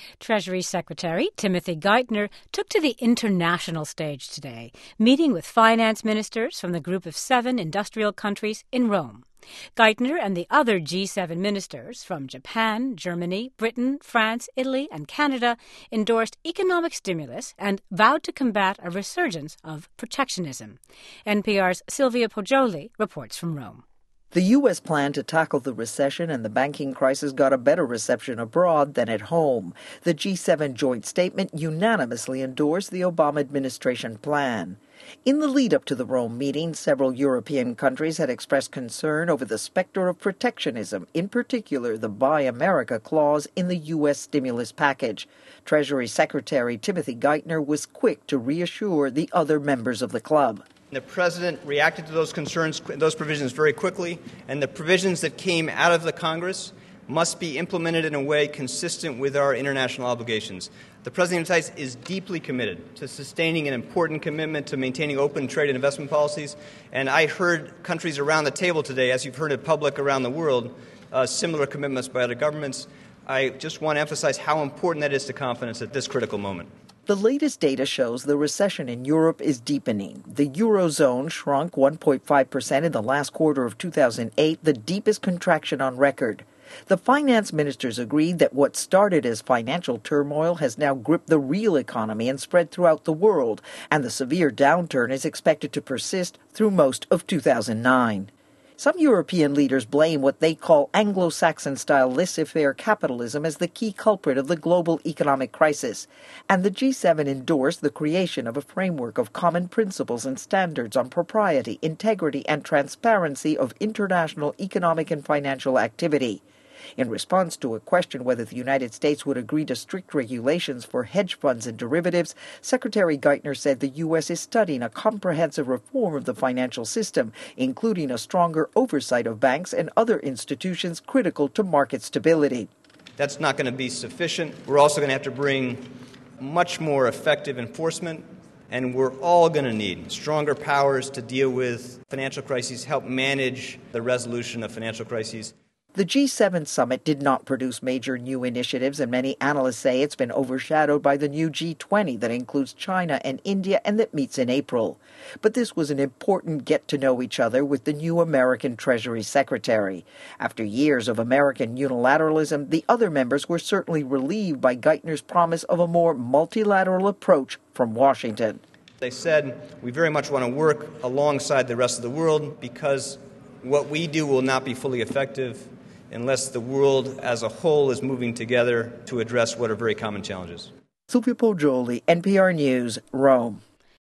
Treasury Secretary Timothy Geithner took to the international stage today, meeting with finance ministers from the Group of 7 industrial countries in Rome. Geithner and the other G7 ministers from Japan, Germany, Britain, France, Italy, and Canada endorsed economic stimulus and vowed to combat a resurgence of protectionism. NPR's Sylvia Poggioli reports from Rome. The U.S. plan to tackle the recession and the banking crisis got a better reception abroad than at home. The G7 joint statement unanimously endorsed the Obama administration plan. In the lead-up to the Rome meeting, several European countries had expressed concern over the specter of protectionism, in particular the Buy America clause in the U.S. stimulus package. Treasury Secretary Timothy Geithner was quick to reassure the other members of the club. The President reacted to those concerns, those provisions very quickly, and the provisions that came out of the Congress must be implemented in a way consistent with our international obligations. The President of the United States is deeply committed to sustaining an important commitment to maintaining open trade and investment policies, and I heard countries around the table today, as you've heard it public around the world, similar commitments by other governments. I just want to emphasize how important that is to confidence at this critical moment. The latest data shows the recession in Europe is deepening. The Eurozone shrunk 1.5% in the last quarter of 2008, the deepest contraction on record. The finance ministers agreed that what started as financial turmoil has now gripped the real economy and spread throughout the world, and the severe downturn is expected to persist through most of 2009. Some European leaders blame what they call Anglo-Saxon-style laissez-faire capitalism as the key culprit of the global economic crisis, and the G7 endorsed the creation of a framework of common principles and standards on propriety, integrity, and transparency of international economic and financial activity. In response to a question whether the United States would agree to strict regulations for hedge funds and derivatives, Secretary Geithner said the U.S. is studying a comprehensive reform of the financial system, including a stronger oversight of banks and other institutions critical to market stability. That's not going to be sufficient. We're also going to have to bring much more effective enforcement, and we're all going to need stronger powers to deal with financial crises, help manage the resolution of financial crises. The G7 summit did not produce major new initiatives, and many analysts say it's been overshadowed by the new G20 that includes China and India and that meets in April. But this was an important get-to-know-each-other with the new American Treasury Secretary. After years of American unilateralism, the other members were certainly relieved by Geithner's promise of a more multilateral approach from Washington. They said, we very much want to work alongside the rest of the world because what we do will not be fully effective unless the world as a whole is moving together to address what are very common challenges. Sylvia Poggioli, NPR News, Rome.